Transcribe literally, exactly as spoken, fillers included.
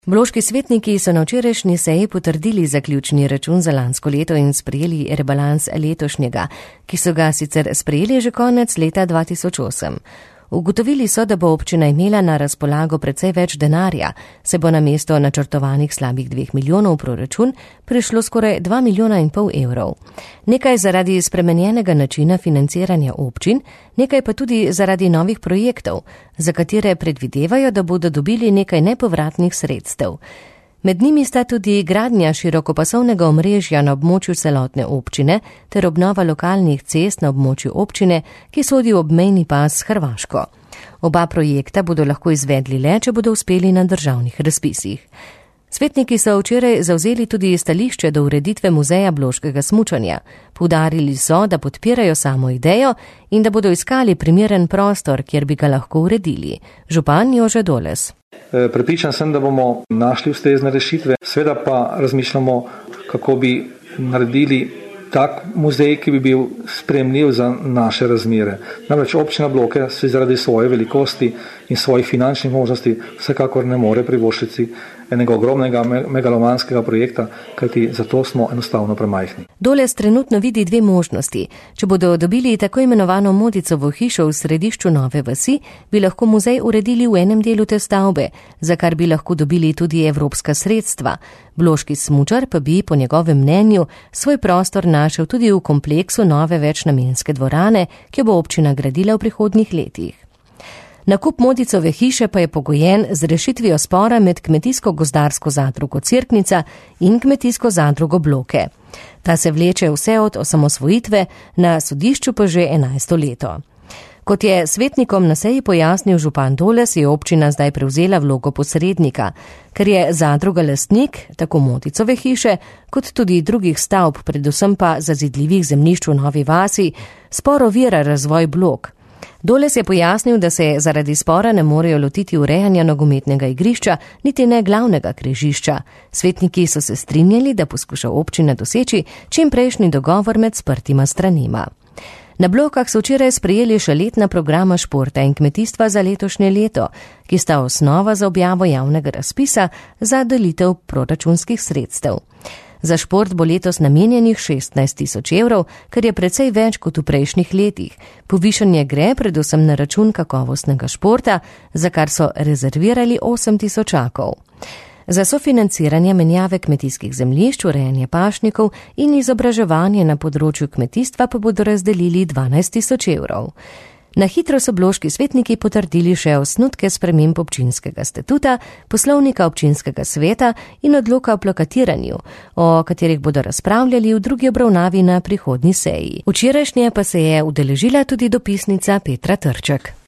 Bloški svetniki so na včerajšnji seji potrdili zaključni račun za lansko leto in sprejeli rebalans letošnjega, ki so ga sicer sprejeli že konec leta dva tisoč osem. Ugotovili so, da bo občina imela na razpolago precej več denarja, se bo na mesto načrtovanih slabih dveh milijonov proračun prišlo skoraj dva milijona in pol evrov. Nekaj zaradi spremenjenega načina financiranja občin, nekaj pa tudi zaradi novih projektov, za katere predvidevajo, da bodo dobili nekaj nepovratnih sredstev. Med njimi sta tudi gradnja širokopasovnega omrežja na območju celotne občine ter obnova lokalnih cest na območju občine, ki sodi v obmejni pas s Hrvaško. Oba projekta bodo lahko izvedli le, če bodo uspeli na državnih razpisih. Svetniki so včeraj zavzeli tudi stališče do ureditve muzeja bloškega smučanja. Poudarili so, da podpirajo samo idejo in da bodo iskali primeren prostor, kjer bi ga lahko uredili. Župan Jože Doles. Prepričan sem, da bomo našli ustrezne rešitve, seveda pa razmišljamo, kako bi naredili tak muzej, ki bi bil sprejemljiv za naše razmere. Namreč občina Bloke se zaradi svoje velikosti in svojih finančnih možnosti vsekakor ne more privoščiti enega ogromnega megalomanskega projekta, kajti zato smo enostavno premajhni. Doles trenutno vidi dve možnosti. Če bodo dobili tako imenovano Modicovo hišo v središču nove vasi, bi lahko muzej uredili v enem delu te stavbe, za kar bi lahko dobili tudi evropska sredstva. Bloški smučar pa bi, po njegovem mnenju, svoj prostor našel tudi v kompleksu nove večnamenske dvorane, ki jo bo občina gradila v prihodnjih letih. Nakup Modicove hiše pa je pogojen z rešitvijo spora med Kmetijsko-gozdarsko zadrugo Cerknica in Kmetijsko zadrugo Bloke. Ta se vleče vse od osamosvojitve, na sodišču pa že enajsto leto. Kot je svetnikom na seji pojasnil župan Doles, je občina zdaj prevzela vlogo posrednika, ker je zadruga lastnik tako Modicove hiše kot tudi drugih stavb, predvsem pa zazidljivih zemljišč v Novi vasi, spor ovira razvoj Blok. Doles je pojasnil, da se zaradi spora ne morejo lotiti urejanja nogometnega igrišča, niti ne glavnega križišča. Svetniki so se strinjali, da poskuša občina doseči čim prejšnji dogovor med sprtima stranima. Na Blokah so včeraj sprejeli še letna programa športa in kmetijstva za letošnje leto, ki sta osnova za objavo javnega razpisa za delitev proračunskih sredstev. Za šport bo letos namenjenih šestnajst tisoč evrov, kar je precej več kot v prejšnjih letih. Povišanje gre predvsem na račun kakovostnega športa, za kar so rezervirali osem tisočakov. Za sofinanciranje menjave kmetijskih zemljišč, urejanje pašnikov in izobraževanje na področju kmetijstva pa bodo razdelili dvanajst tisoč evrov. Na hitro so bloški svetniki potrdili še osnutke sprememb občinskega statuta, poslovnika občinskega sveta in odloka o plakatiranju, o katerih bodo razpravljali v drugi obravnavi na prihodnji seji. Včerajšnje pa se je udeležila tudi dopisnica Petra Trček.